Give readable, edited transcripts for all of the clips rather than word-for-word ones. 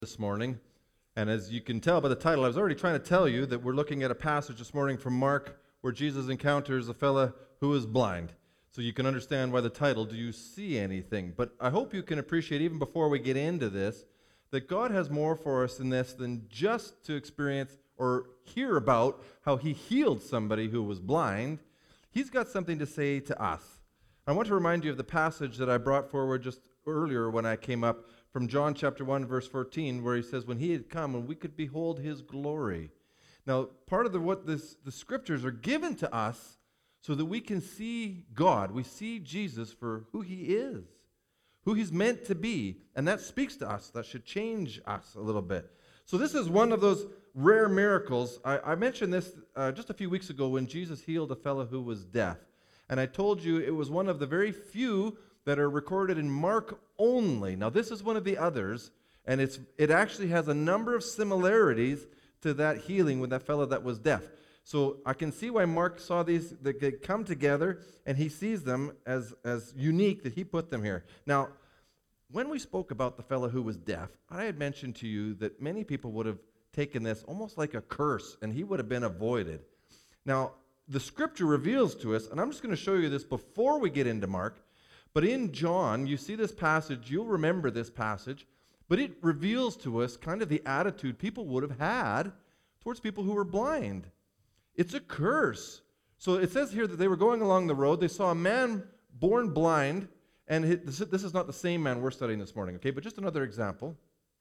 this morning. And as you can tell by the title, I was already trying to tell you that we're looking at a passage this morning from Mark where Jesus encounters a fella who is blind. So you can understand why the title, Do You See Anything? But I hope you can appreciate, even before we get into this, that God has more for us in this than just to experience or hear about how he healed somebody who was blind. He's got something to say to us. I want to remind you of the passage that I brought forward just earlier when I came up from John chapter 1, verse 14, where he says, when he had come and we could behold his glory. Now, part of the scriptures are given to us so that we can see God. We see Jesus for who he is, who he's meant to be. And that speaks to us. That should change us a little bit. So this is one of those rare miracles. I mentioned this just a few weeks ago when Jesus healed a fellow who was deaf. And I told you it was one of the very few that are recorded in Mark only. Now, this is one of the others, and it actually has a number of similarities to that healing with that fellow that was deaf. So I can see why Mark saw these, that they come together, and he sees them as unique, that he put them here. Now, when we spoke about the fellow who was deaf, I had mentioned to you that many people would have taken this almost like a curse, and he would have been avoided. Now, the scripture reveals to us, and I'm just going to show you this before we get into Mark, but in John, you see this passage, you'll remember this passage, but it reveals to us kind of the attitude people would have had towards people who were blind. It's a curse. So it says here that they were going along the road, they saw a man born blind, and this is not the same man we're studying this morning, okay, but just another example.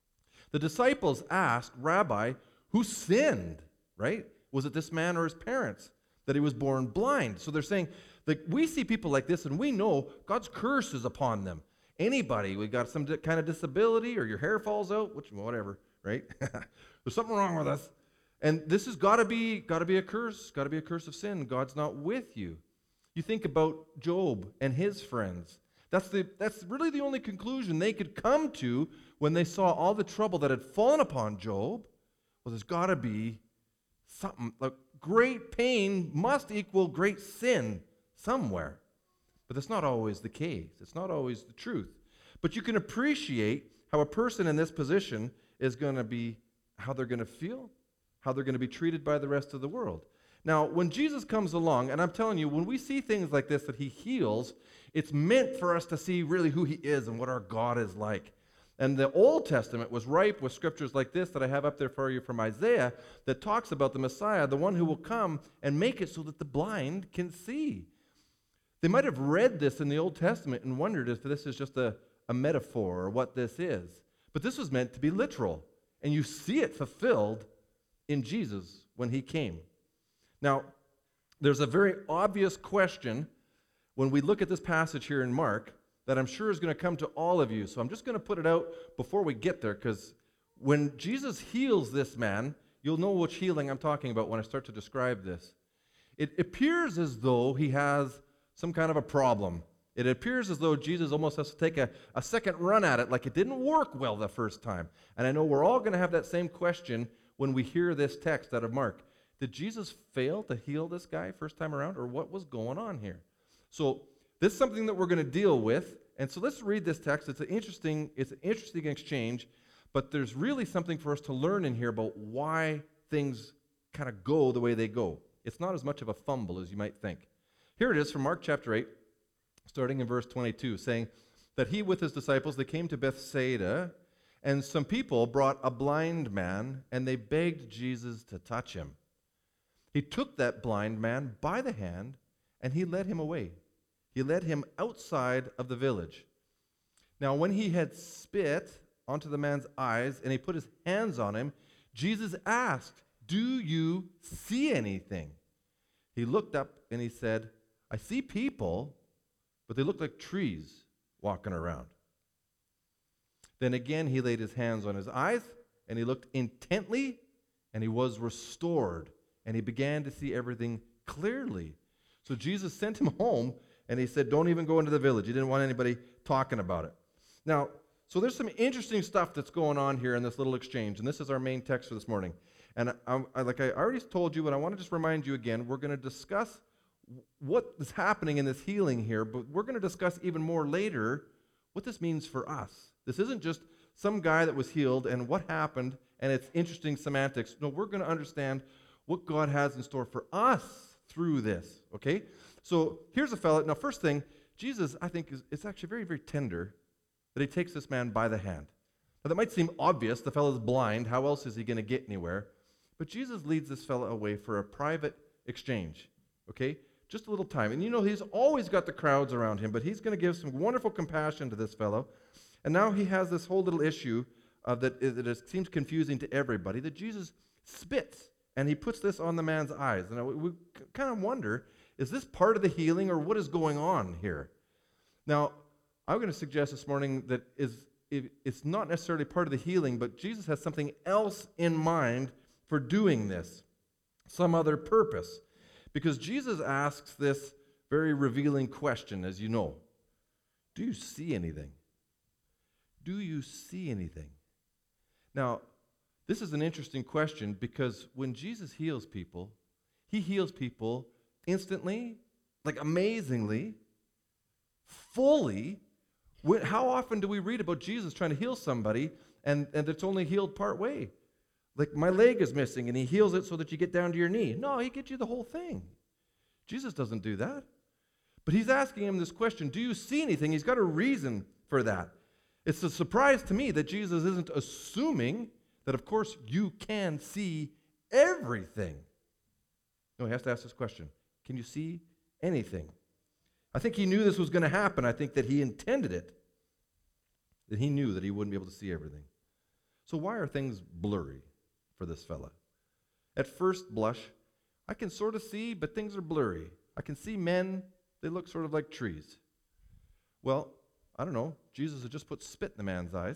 The disciples asked, Rabbi, who sinned, right? Was it this man or his parents that he was born blind? So they're saying, like, we see people like this and we know God's curse is upon them. Anybody, we got some kind of disability or your hair falls out, whatever, right? There's something wrong with us. And this has got to be a curse, got to be a curse of sin. God's not with you. You think about Job and his friends. That's really the only conclusion they could come to when they saw all the trouble that had fallen upon Job. Well, there's got to be something, like great pain must equal great sin somewhere. But that's not always the case. It's not always the truth. But you can appreciate how a person in this position is going to be, how they're going to feel, how they're going to be treated by the rest of the world. Now, when Jesus comes along, and I'm telling you, when we see things like this that he heals, it's meant for us to see really who he is and what our God is like. And the Old Testament was ripe with scriptures like this that I have up there for you from Isaiah that talks about the Messiah, the one who will come and make it so that the blind can see. They might have read this in the Old Testament and wondered if this is just a metaphor or what this is. But this was meant to be literal. And you see it fulfilled in Jesus when he came. Now, there's a very obvious question when we look at this passage here in Mark that I'm sure is going to come to all of you. So I'm just going to put it out before we get there, because when Jesus heals this man, you'll know which healing I'm talking about when I start to describe this. It appears as though he has some kind of a problem. It appears as though Jesus almost has to take a second run at it, like it didn't work well the first time. And I know we're all going to have that same question when we hear this text out of Mark. Did Jesus fail to heal this guy first time around, or what was going on here? So this is something that we're going to deal with. And so let's read this text. It's an interesting exchange, but there's really something for us to learn in here about why things kind of go the way they go. It's not as much of a fumble as you might think. Here it is from Mark chapter 8, starting in verse 22, saying that he with his disciples, they came to Bethsaida, and some people brought a blind man, and they begged Jesus to touch him. He took that blind man by the hand, and he led him away. He led him outside of the village. Now, when he had spit onto the man's eyes, and he put his hands on him, Jesus asked, "Do you see anything?" He looked up, and he said, "I see people, but they look like trees walking around." Then again he laid his hands on his eyes, and he looked intently, and he was restored, and he began to see everything clearly. So Jesus sent him home, and he said, don't even go into the village. He didn't want anybody talking about it. Now, so there's some interesting stuff that's going on here in this little exchange, and this is our main text for this morning. And like I already told you, but I want to just remind you again, we're going to discuss what is happening in this healing here, but we're going to discuss even more later what this means for us. This isn't just some guy that was healed and what happened, and it's interesting semantics. No, we're going to understand what God has in store for us through this, okay? So here's a fella. Now, first thing, Jesus, I think, it's actually very, very tender that he takes this man by the hand. Now, that might seem obvious. The fellow's blind. How else is he going to get anywhere? But Jesus leads this fellow away for a private exchange, okay? Just a little time. And you know, he's always got the crowds around him, but he's going to give some wonderful compassion to this fellow. And now he has this whole little issue that it seems confusing to everybody, that Jesus spits, and he puts this on the man's eyes. And we kind of wonder, is this part of the healing, or what is going on here? Now, I'm going to suggest this morning that it's not necessarily part of the healing, but Jesus has something else in mind for doing this, some other purpose. Because Jesus asks this very revealing question, as you know. Do you see anything? Do you see anything? Now, this is an interesting question because when Jesus heals people, he heals people instantly, like amazingly, fully. How often do we read about Jesus trying to heal somebody and it's only healed part way? Like, my leg is missing and he heals it so that you get down to your knee. No, he gets you the whole thing. Jesus doesn't do that. But he's asking him this question, do you see anything? He's got a reason for that. It's a surprise to me that Jesus isn't assuming that, of course, you can see everything. No, he has to ask this question. Can you see anything? I think he knew this was going to happen. I think that he intended it. That he knew that he wouldn't be able to see everything. So why are things blurry for this fella? At first blush, I can sort of see, but things are blurry. I can see men, they look sort of like trees. Well, I don't know. Jesus had just put spit in the man's eyes.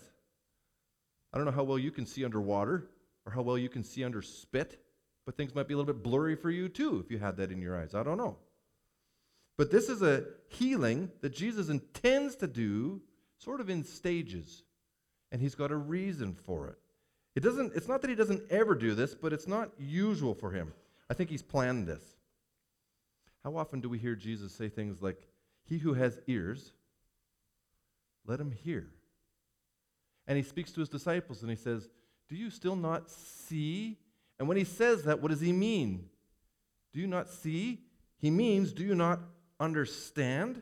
I don't know how well you can see underwater or how well you can see under spit, but things might be a little bit blurry for you too if you had that in your eyes. I don't know. But this is a healing that Jesus intends to do sort of in stages, and he's got a reason for it. It's not that he doesn't ever do this, but it's not usual for him. I think he's planned this. How often do we hear Jesus say things like, he who has ears, let him hear. And he speaks to his disciples and he says, do you still not see? And when he says that, what does he mean? Do you not see? He means, do you not understand?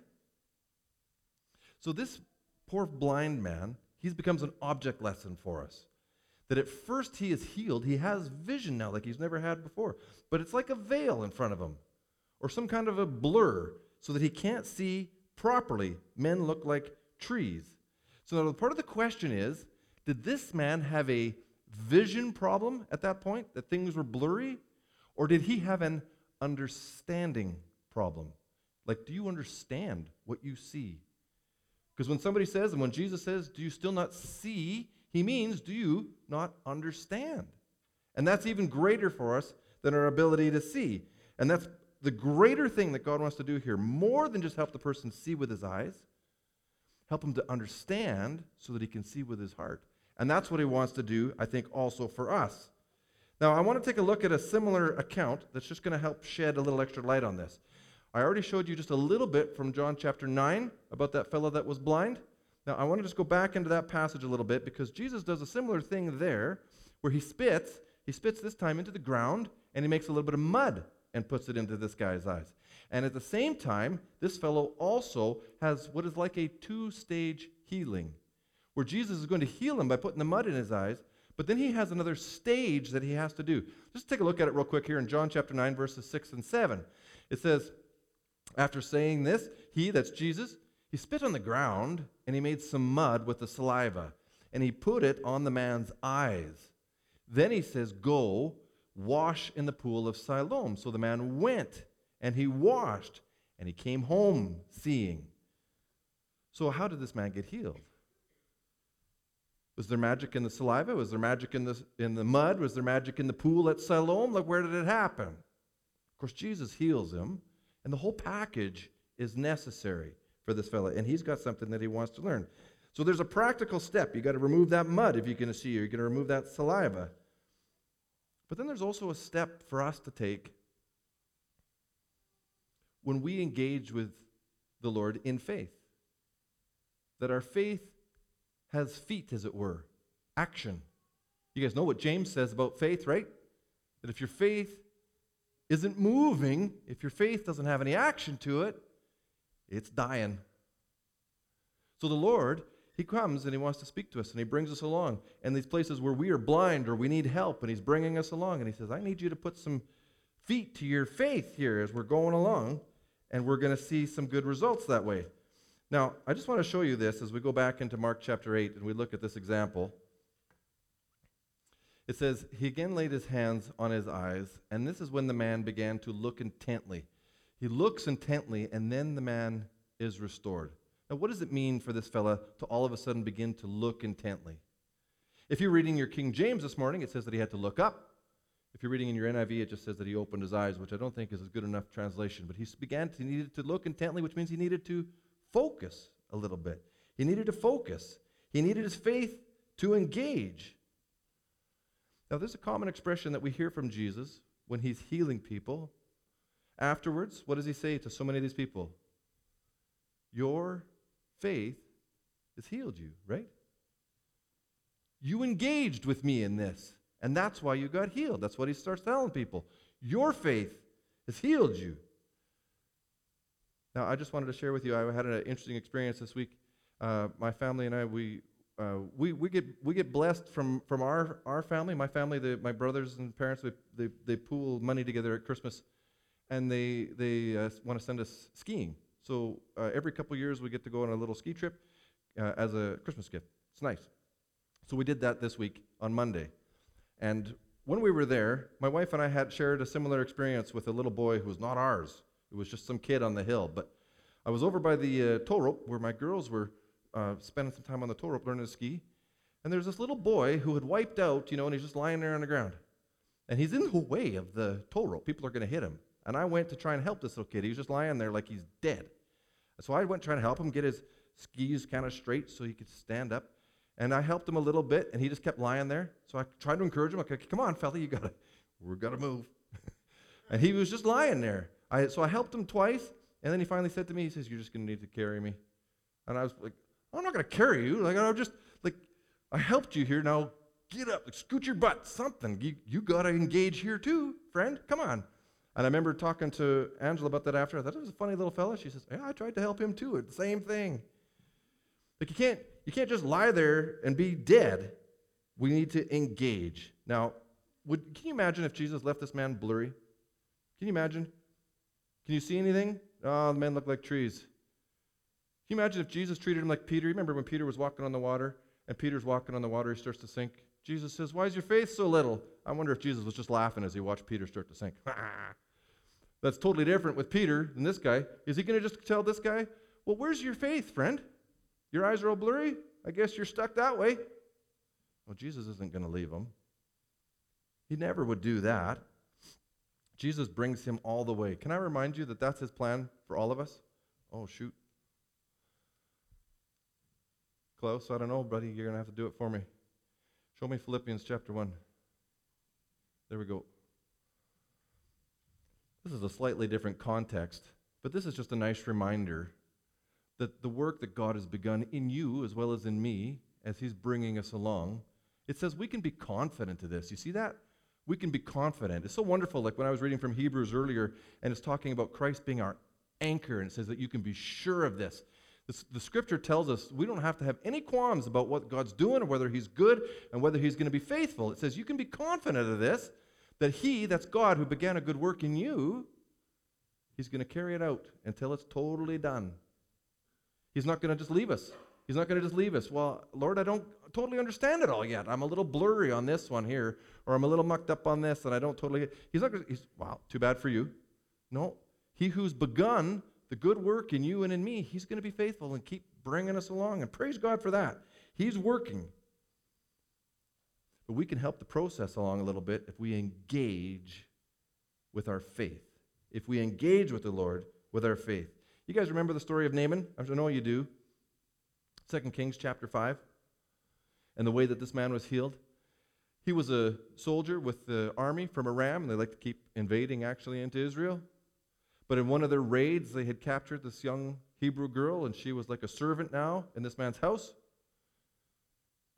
So this poor blind man, he becomes an object lesson for us. That at first he is healed, he has vision now like he's never had before. But it's like a veil in front of him, or some kind of a blur, so that he can't see properly. Men look like trees. So now part of the question is, did this man have a vision problem at that point, that things were blurry? Or did he have an understanding problem? Like, do you understand what you see? Because when somebody says, and when Jesus says, do you still not see? He means, do you not understand? And that's even greater for us than our ability to see. And that's the greater thing that God wants to do here, more than just help the person see with his eyes, help him to understand so that he can see with his heart. And that's what he wants to do, I think, also for us. Now, I want to take a look at a similar account that's just going to help shed a little extra light on this. I already showed you just a little bit from John chapter 9 about that fellow that was blind. Now, I want to just go back into that passage a little bit because Jesus does a similar thing there where he spits this time into the ground, and he makes a little bit of mud and puts it into this guy's eyes. And at the same time, this fellow also has what is like a two-stage healing, where Jesus is going to heal him by putting the mud in his eyes, but then he has another stage that he has to do. Just take a look at it real quick here in John chapter 9, verses 6 and 7. It says, after saying this, that's Jesus, he spit on the ground, and he made some mud with the saliva, and he put it on the man's eyes. Then he says, go, wash in the pool of Siloam. So the man went, and he washed, and he came home seeing. So how did this man get healed? Was there magic in the saliva? Was there magic in the mud? Was there magic in the pool at Siloam? Like, where did it happen? Of course, Jesus heals him, and the whole package is necessary for this fella, and he's got something that he wants to learn. So there's a practical step. You got to remove that mud if you're going to see, or you're going to remove that saliva. But then there's also a step for us to take when we engage with the Lord in faith. That our faith has feet, as it were. action. You guys know what James says about faith, right? That if your faith isn't moving, if your faith doesn't have any action to it, it's dying. So the Lord, He comes and He wants to speak to us, and He brings us along. And these places where we are blind or we need help, and He's bringing us along, and He says, I need you to put some feet to your faith here as we're going along, and we're going to see some good results that way. Now, I just want to show you this as we go back into Mark chapter 8 and we look at this example. It says, he again laid his hands on his eyes, and this is when the man began to look intently. He looks intently, and then the man is restored. Now, what does it mean for this fella to all of a sudden begin to look intently? If you're reading your King James this morning, it says that he had to look up. If you're reading in your NIV, it just says that he opened his eyes, which I don't think is a good enough translation. But he needed to look intently, which means he needed to focus a little bit. He needed to focus. He needed his faith to engage. Now, there's a common expression that we hear from Jesus when he's healing people. Afterwards, what does he say to so many of these people? Your faith has healed you, right? You engaged with me in this, and that's why you got healed. That's what he starts telling people. Your faith has healed you. Now, I just wanted to share with you, I had an interesting experience this week. My family and I, we get blessed from our family. My family, my brothers and parents, they pool money together at Christmas, and they want to send us skiing. So every couple of years we get to go on a little ski trip as a Christmas gift. It's nice. So we did that this week on Monday. And when we were there, my wife and I had shared a similar experience with a little boy who was not ours. It was just some kid on the hill. But I was over by the tow rope where my girls were spending some time on the tow rope learning to ski. And there's this little boy who had wiped out, and he's just lying there on the ground. And he's in the way of the tow rope. People are going to hit him. And I went to try and help this little kid. He was just lying there like he's dead. So I went trying to help him get his skis kind of straight so he could stand up. And I helped him a little bit, and he just kept lying there. So I tried to encourage him. I said, come on, fella, we got to move. And he was just lying there. So I helped him twice, and then he finally said to me, he says, you're just going to need to carry me. And I was like, I'm not going to carry you. I helped you here. Now get up, scoot your butt, something. You got to engage here too, friend. Come on. And I remember talking to Angela about that after. I thought, it was a funny little fella. She says, yeah, I tried to help him too. It's the same thing. Like you can't just lie there and be dead. We need to engage. Now, can you imagine if Jesus left this man blurry? Can you imagine? Can you see anything? Oh, the men look like trees. Can you imagine if Jesus treated him like Peter? Remember when Peter was walking on the water, and Peter's walking on the water, he starts to sink? Jesus says, why is your faith so little? I wonder if Jesus was just laughing as he watched Peter start to sink. That's totally different with Peter than this guy. Is he going to just tell this guy, well, where's your faith, friend? Your eyes are all blurry? I guess you're stuck that way. Well, Jesus isn't going to leave him. He never would do that. Jesus brings him all the way. Can I remind you that that's his plan for all of us? Oh, shoot. Close? I don't know, buddy. You're going to have to do it for me. Show me Philippians chapter 1. There we go. This is a slightly different context, but this is just a nice reminder that the work that God has begun in you as well as in me, as he's bringing us along, it says we can be confident of this. You see that? We can be confident. It's so wonderful, like when I was reading from Hebrews earlier, and it's talking about Christ being our anchor, and it says that you can be sure of this. The scripture tells us we don't have to have any qualms about what God's doing or whether he's good and whether he's going to be faithful. It says you can be confident of this, that he, that's God, who began a good work in you, he's going to carry it out until it's totally done. He's not going to just leave us. He's not going to just leave us. Well, Lord, I don't totally understand it all yet. I'm a little blurry on this one here, or I'm a little mucked up on this, and I don't totally get. He's not going to, wow, too bad for you. No, he who's begun the good work in you and in me, he's going to be faithful and keep bringing us along, and praise God for that. He's working. But we can help the process along a little bit if we engage with our faith. If we engage with the Lord with our faith. You guys remember the story of Naaman? I know you do. 2 Kings chapter 5. And the way that this man was healed. He was a soldier with the army from Aram, and they like to keep invading actually into Israel. But in one of their raids, they had captured this young Hebrew girl, and she was like a servant now in this man's house.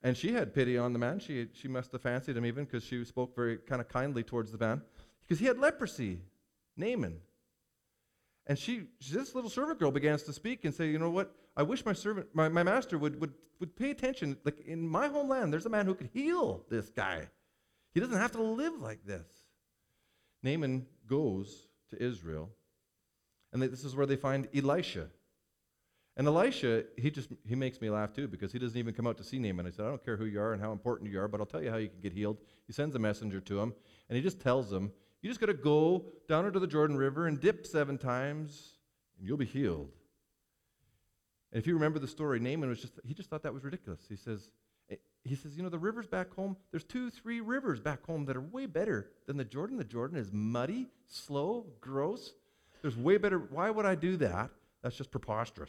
And she had pity on the man. She must have fancied him even because she spoke very kind of kindly towards the man. Because he had leprosy, Naaman. And this little servant girl begins to speak and say, you know what? I wish my master would pay attention. Like in my homeland, there's a man who could heal this guy. He doesn't have to live like this. Naaman goes to Israel, and this is where they find Elisha. And Elisha, he makes me laugh too, because he doesn't even come out to see Naaman. I said, I don't care who you are and how important you are, but I'll tell you how you can get healed. He sends a messenger to him, and he just tells him, you just got to go down into the Jordan River and dip 7 times, and you'll be healed. And if you remember the story, Naaman he just thought that was ridiculous. He says, you know, the rivers back home, there's 2-3 rivers back home that are way better than the Jordan. The Jordan is muddy, slow, gross. There's way better. Why would I do that? That's just preposterous.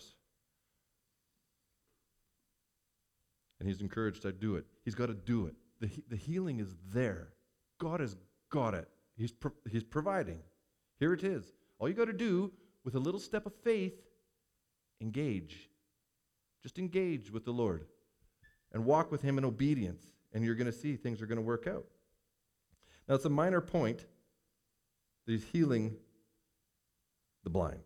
And he's encouraged to do it. He's got to do it. The healing is there. God has got it. He's providing. Here it is. All you got to do with a little step of faith, engage. Just engage with the Lord and walk with him in obedience, and you're going to see things are going to work out. Now, it's a minor point that he's healing the blind.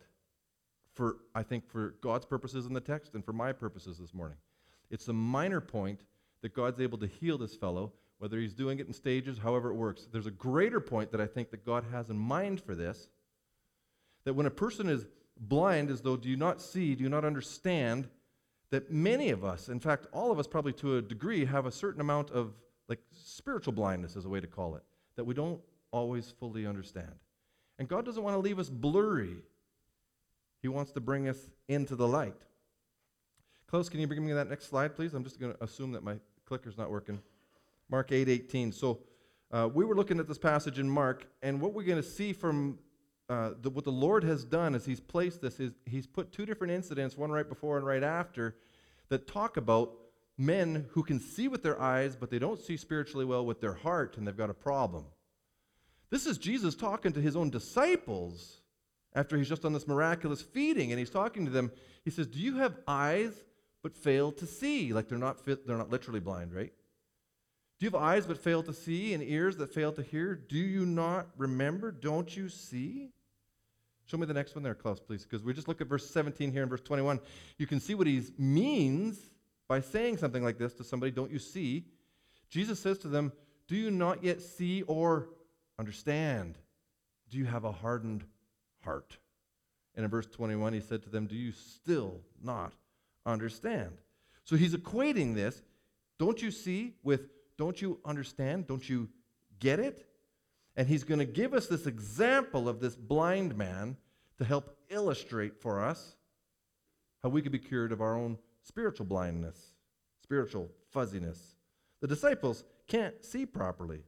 I think for God's purposes in the text and for my purposes this morning. It's a minor point that God's able to heal this fellow, whether he's doing it in stages, however it works. There's a greater point that I think that God has in mind for this, that when a person is blind as though do you not see, do you not understand, that many of us, in fact, all of us probably to a degree, have a certain amount of like spiritual blindness is a way to call it, that we don't always fully understand. And God doesn't want to leave us blurry. He wants to bring us into the light. Klaus, can you bring me that next slide, please? I'm just going to assume that my clicker's not working. Mark 8:18. So we were looking at this passage in Mark, and what we're going to see from what the Lord has done is he's placed this, he's put 2 different incidents, one right before and right after, that talk about men who can see with their eyes, but they don't see spiritually well with their heart, and they've got a problem. This is Jesus talking to his own disciples after he's just done this miraculous feeding, and he's talking to them. He says, do you have eyes but fail to see? Like they're not literally blind, right? Do you have eyes but fail to see and ears that fail to hear? Do you not remember? Don't you see? Show me the next one there, Klaus, please, because we just look at verse 17 here and verse 21. You can see what he means by saying something like this to somebody, don't you see? Jesus says to them, do you not yet see or understand? Do you have a hardened heart? And in verse 21, he said to them, do you still not understand? So he's equating this, don't you see, with don't you understand? Don't you get it? And he's going to give us this example of this blind man to help illustrate for us how we could be cured of our own spiritual blindness, spiritual fuzziness. The disciples can't see properly.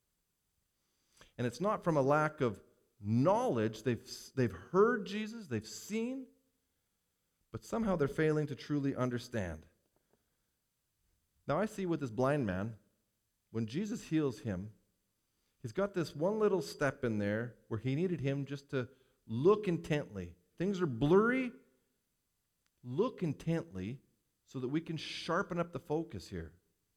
And it's not from a lack of knowledge. They've heard Jesus, they've seen, but somehow they're failing to truly understand. Now I see with this blind man, when Jesus heals him, he's got this one little step in there where he needed him just to look intently. Things are blurry. Look intently so that we can sharpen up the focus here.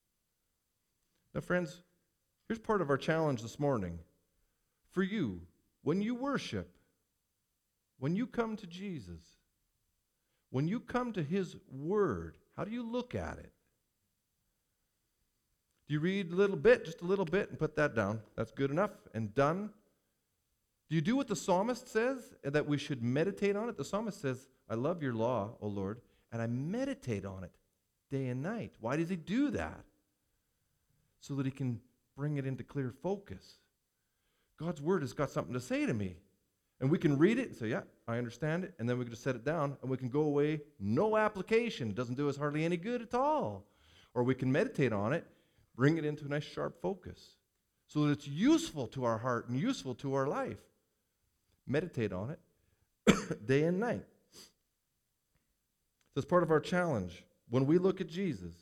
Now, friends, here's part of our challenge this morning. For you, when you worship, when you come to Jesus, when you come to his word, how do you look at it? Do you read a little bit, just a little bit, and put that down? That's good enough and done. Do you do what the psalmist says, that we should meditate on it? The psalmist says, I love your law, O Lord, and I meditate on it day and night. Why does he do that? So that he can bring it into clear focus. God's word has got something to say to me. And we can read it and say, yeah, I understand it, and then we can just set it down, and we can go away, no application. It doesn't do us hardly any good at all. Or we can meditate on it, bring it into a nice sharp focus so that it's useful to our heart and useful to our life. Meditate on it day and night. That's part of our challenge. When we look at Jesus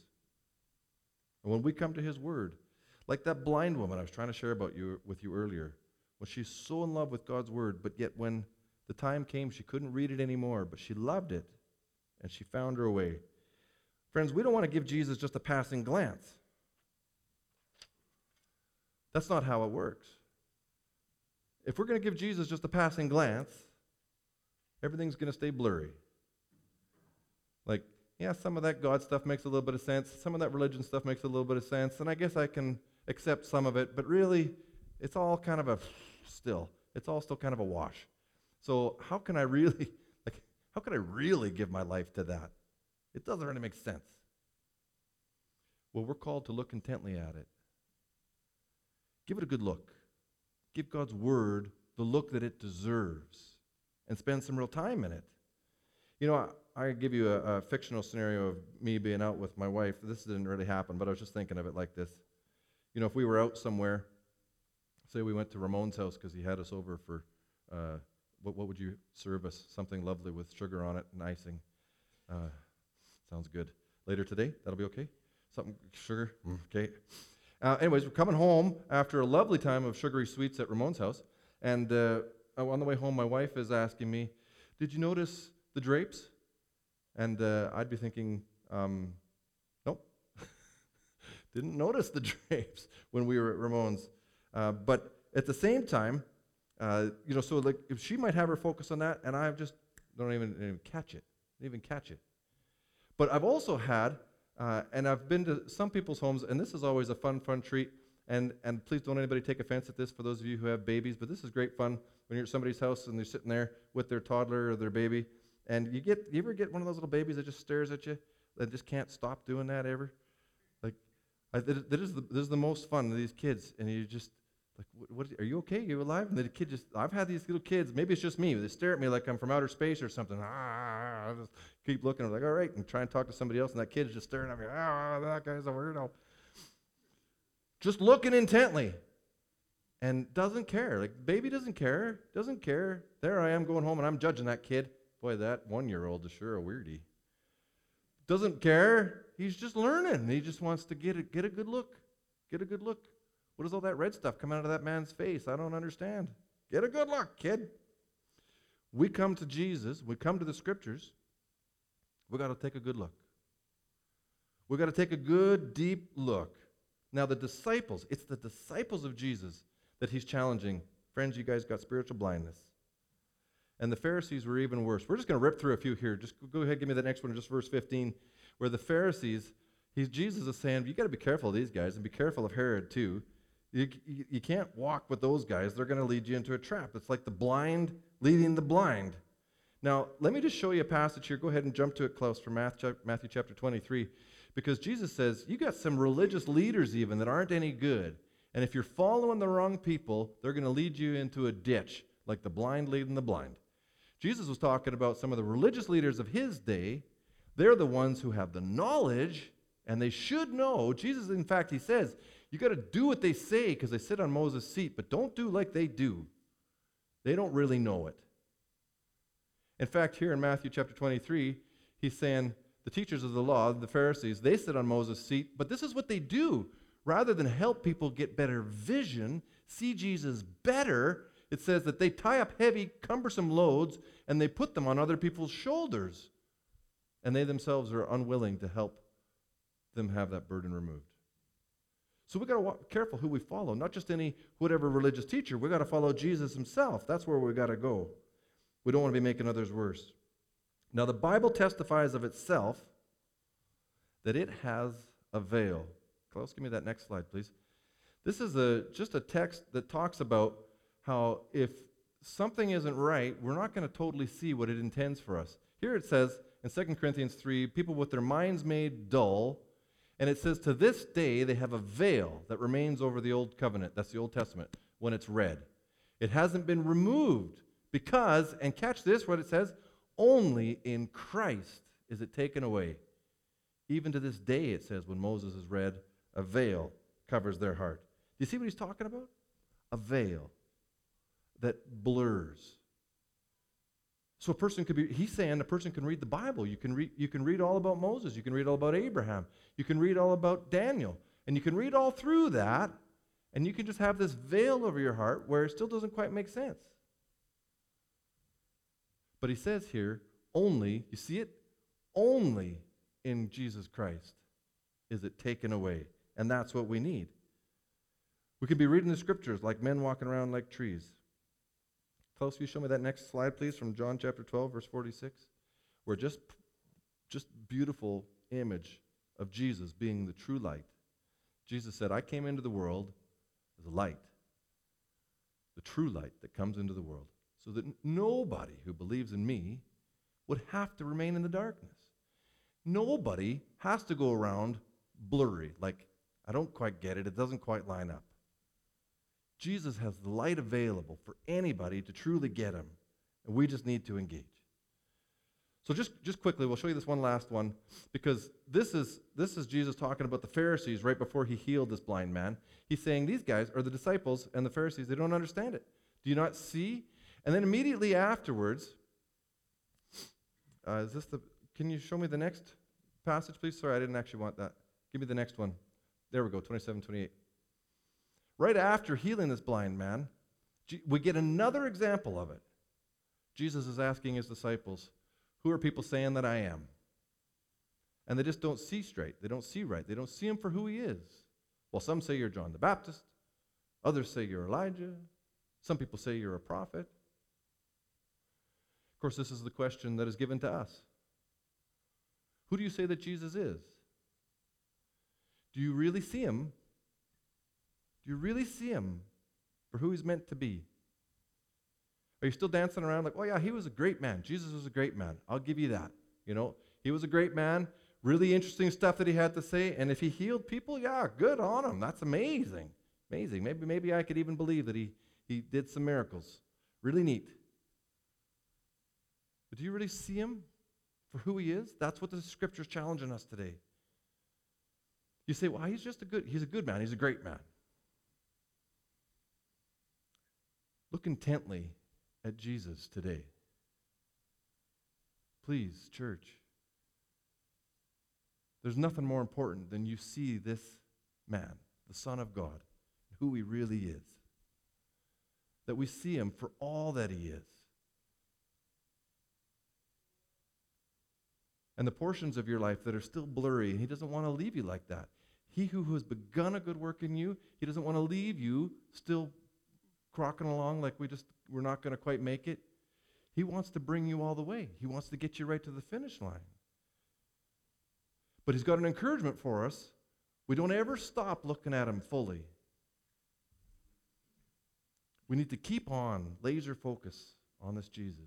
and when we come to his word, like that blind woman I was trying to share with you earlier, when she's so in love with God's word, but yet when the time came, she couldn't read it anymore, but she loved it and she found her way. Friends, we don't want to give Jesus just a passing glance. That's not how it works. If we're going to give Jesus just a passing glance, everything's going to stay blurry. Like, yeah, some of that God stuff makes a little bit of sense. Some of that religion stuff makes a little bit of sense. And I guess I can accept some of it. But really, it's all kind of it's all still kind of a wash. So how can I really give my life to that? It doesn't really make sense. Well, we're called to look intently at it. Give it a good look. Give God's word the look that it deserves and spend some real time in it. You know, I give you a fictional scenario of me being out with my wife. This didn't really happen, but I was just thinking of it like this. You know, if we were out somewhere, say we went to Ramon's house because he had us over for, what would you serve us? Something lovely with sugar on it and icing. Sounds good. Later today, that'll be okay? Something, sugar, okay. Anyways, we're coming home after a lovely time of sugary sweets at Ramon's house, and on the way home, my wife is asking me, did you notice the drapes? And I'd be thinking, nope. Didn't notice the drapes when we were at Ramon's. But at the same time, so like if she might have her focus on that, and I just don't even catch it. Didn't even catch it. But I've also had, and I've been to some people's homes, and this is always a fun treat. And please don't anybody take offense at this for those of you who have babies, but this is great fun when you're at somebody's house and they're sitting there with their toddler or their baby, and you ever get one of those little babies that just stares at you that just can't stop doing that ever? Like, this is the most fun of these kids, and you just like, what are you okay? You alive? And the kid I've had these little kids. Maybe it's just me. They stare at me like I'm from outer space or something. I just keep looking. I'm like, all right, and try and talk to somebody else, and that kid's just staring at me. That guy's a weirdo. Just looking intently, and doesn't care. Like, baby doesn't care. There I am going home, and I'm judging that kid. Boy, that 1-year-old is sure a weirdie. Doesn't care. He's just learning. He just wants to get a good look. Get a good look. What is all that red stuff coming out of that man's face? I don't understand. Get a good look, kid. We come to Jesus. We come to the Scriptures. We got to take a good look. We got to take a good, deep look. Now, it's the disciples of Jesus that he's challenging. Friends, you guys got spiritual blindness. And the Pharisees were even worse. We're just going to rip through a few here. Just go ahead, give me the next one, just verse 15, where the Pharisees, Jesus is saying, you got to be careful of these guys and be careful of Herod too. You can't walk with those guys. They're going to lead you into a trap. It's like the blind leading the blind. Now, let me just show you a passage here. Go ahead and jump to it, Klaus, from Matthew chapter 23. Because Jesus says, you got some religious leaders even that aren't any good. And if you're following the wrong people, they're going to lead you into a ditch, like the blind leading the blind. Jesus was talking about some of the religious leaders of his day. They're the ones who have the knowledge, and they should know. Jesus, in fact, he says, you got to do what they say because they sit on Moses' seat, but don't do like they do. They don't really know it. In fact, here in Matthew chapter 23, he's saying, the teachers of the law, the Pharisees, they sit on Moses' seat, but this is what they do. Rather than help people get better vision, see Jesus better, it says that they tie up heavy, cumbersome loads, and they put them on other people's shoulders. And they themselves are unwilling to help them have that burden removed. So we've got to be careful who we follow, not just any whatever religious teacher. We've got to follow Jesus himself. That's where we've got to go. We don't want to be making others worse. Now, the Bible testifies of itself that it has a veil. Klaus, give me that next slide, please. This is just a text that talks about how if something isn't right, we're not going to totally see what it intends for us. Here it says in 2 Corinthians 3, people with their minds made dull, and it says to this day they have a veil that remains over the Old Covenant. That's the Old Testament, when it's read. It hasn't been removed because, and catch this, what it says, only in Christ is it taken away. Even to this day, it says, when Moses is read, a veil covers their heart. Do you see what he's talking about? A veil that blurs. So he's saying a person can read the Bible. You can read all about Moses. You can read all about Abraham. You can read all about Daniel. And you can read all through that, and you can just have this veil over your heart where it still doesn't quite make sense. But he says here, only, you see it? Only in Jesus Christ is it taken away. And that's what we need. We could be reading the scriptures like men walking around like trees. Klaus, will you show me that next slide, please, from John chapter 12, verse 46? Where just beautiful image of Jesus being the true light. Jesus said, I came into the world as a light, the true light that comes into the world, so that nobody who believes in me would have to remain in the darkness. Nobody has to go around blurry, like, I don't quite get it, it doesn't quite line up. Jesus has the light available for anybody to truly get him, and we just need to engage. So just quickly, we'll show you this one last one, because this is Jesus talking about the Pharisees right before he healed this blind man. He's saying these guys are the disciples and the Pharisees. They don't understand it. Do you not see? And then immediately afterwards, can you show me the next passage, please? Sorry, I didn't actually want that. Give me the next one. There we go, 27, 28. Right after healing this blind man, we get another example of it. Jesus is asking his disciples, who are people saying that I am? And they just don't see straight. They don't see right. They don't see him for who he is. Well, some say you're John the Baptist. Others say you're Elijah. Some people say you're a prophet. Of course, this is the question that is given to us. Who do you say that Jesus is? Do you really see him? Do you really see him for who he's meant to be? Are you still dancing around like, oh yeah, he was a great man. Jesus was a great man. I'll give you that. You know, he was a great man. Really interesting stuff that he had to say. And if he healed people, yeah, good on him. That's amazing. Amazing. Maybe I could even believe that he did some miracles. Really neat. But do you really see him for who he is? That's what the scripture's challenging us today. You say, well, he's a good man. He's a great man. Look intently at Jesus today. Please, church. There's nothing more important than you see this man, the Son of God, who he really is. That we see him for all that he is. And the portions of your life that are still blurry, he doesn't want to leave you like that. He who has begun a good work in you, he doesn't want to leave you still crocking along like we're not going to quite make it. He wants to bring you all the way. He wants to get you right to the finish line. But he's got an encouragement for us. We don't ever stop looking at him fully. We need to keep on laser focus on this Jesus.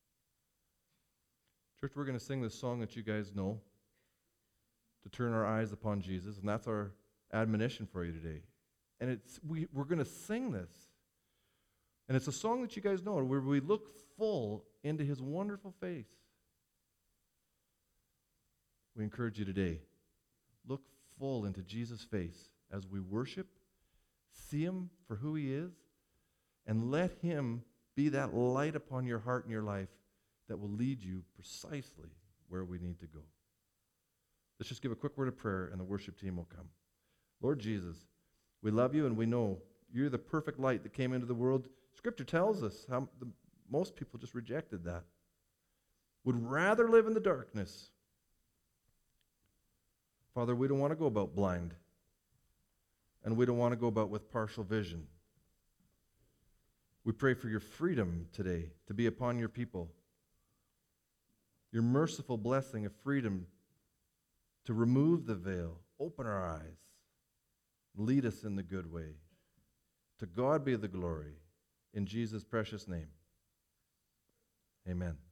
Church, we're going to sing this song that you guys know, to turn our eyes upon Jesus, and that's our admonition for you today. And we're going to sing this. And it's a song that you guys know, where we look full into his wonderful face. We encourage you today, look full into Jesus' face as we worship, see him for who he is, and let him be that light upon your heart and your life that will lead you precisely where we need to go. Let's just give a quick word of prayer, and the worship team will come. Lord Jesus, we love you, and we know you're the perfect light that came into the world. Scripture tells us how most people just rejected that. Would rather live in the darkness. Father, we don't want to go about blind. And we don't want to go about with partial vision. We pray for your freedom today to be upon your people. Your merciful blessing of freedom to remove the veil, open our eyes, lead us in the good way. To God be the glory. In Jesus' precious name, amen.